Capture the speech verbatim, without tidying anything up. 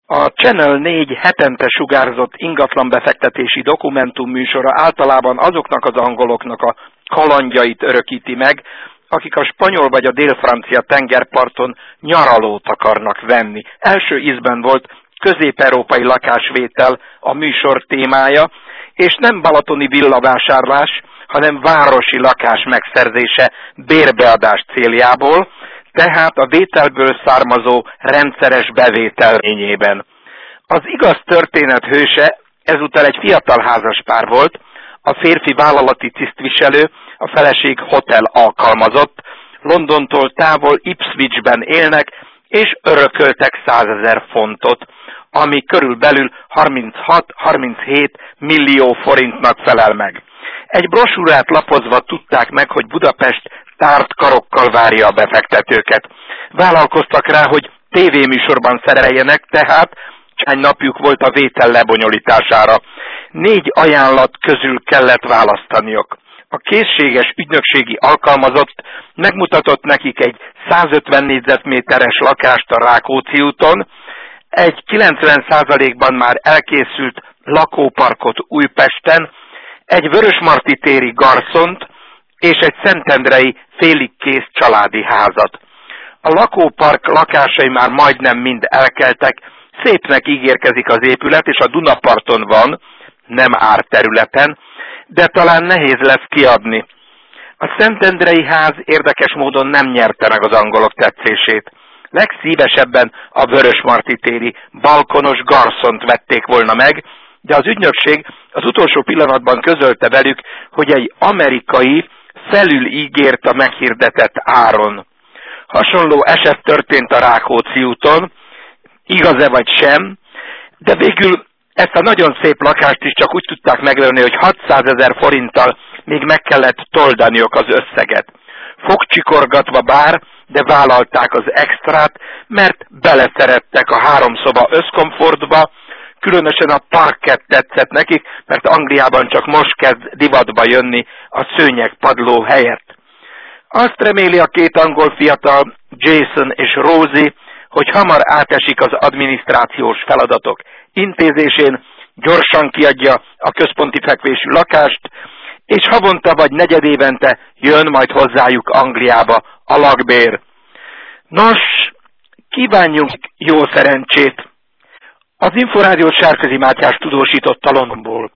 A Channel négy hetente sugárzott ingatlanbefektetési dokumentumműsora általában azoknak az angoloknak a kalandjait örökíti meg, akik a spanyol vagy a dél-francia tengerparton nyaralót akarnak venni. Első ízben volt közép-európai lakásvétel a műsor témája, és nem balatoni villavásárlás, hanem városi lakás megszerzése bérbeadás céljából, tehát a vételből származó rendszeres bevétel lényében. Az igaz történet hőse ezúttal egy fiatal házaspár volt, a férfi vállalati tisztviselő, a feleség hotel alkalmazott, Londontól távol Ipswichben élnek, és örököltek százezer fontot, ami körülbelül harminchat-harminchét millió forintnak felel meg. Egy brosúrát lapozva tudták meg, hogy Budapest tárt karokkal várja a befektetőket. Vállalkoztak rá, hogy tévéműsorban szereljenek, tehát csány napjuk volt a vétel lebonyolítására. Négy ajánlat közül kellett választaniuk. A készséges ügynökségi alkalmazott megmutatott nekik egy százötven négyzetméteres lakást a Rákóczi úton, egy kilencven százalékban már elkészült lakóparkot Újpesten, egy Vörösmarty téri garszont és egy szentendrei félig kész családi házat. A lakópark lakásai már majdnem mind elkeltek, szépnek ígérkezik az épület, és a Dunaparton van, nem árterületen, de talán nehéz lesz kiadni. A szentendrei ház érdekes módon nem nyerte meg az angolok tetszését. Legszívesebben a Vörösmarty téri balkonos garszont vették volna meg, de az ügynökség az utolsó pillanatban közölte velük, hogy egy amerikai felül ígért a meghirdetett áron. Hasonló eset történt a Rákóczi úton, igaz-e vagy sem, de végül ezt a nagyon szép lakást is csak úgy tudták megvenni, hogy hatszázezer forinttal még meg kellett toldaniuk az összeget. Fogcsikorgatva bár, de vállalták az extrát, mert beleszerettek a háromszoba összkomfortba, különösen a parkett tetszett nekik, mert Angliában csak most kezd divatba jönni a szőnyegpadló helyett. Azt reméli a két angol fiatal, Jason és Rosie, hogy hamar átesik az adminisztrációs feladatok intézésén, gyorsan kiadja a központi fekvésű lakást, és havonta vagy negyedévente jön majd hozzájuk Angliába a lakbér. Nos, kívánjunk jó szerencsét! Az Inforádiót Sárközi Mátyás tudósított Londonból.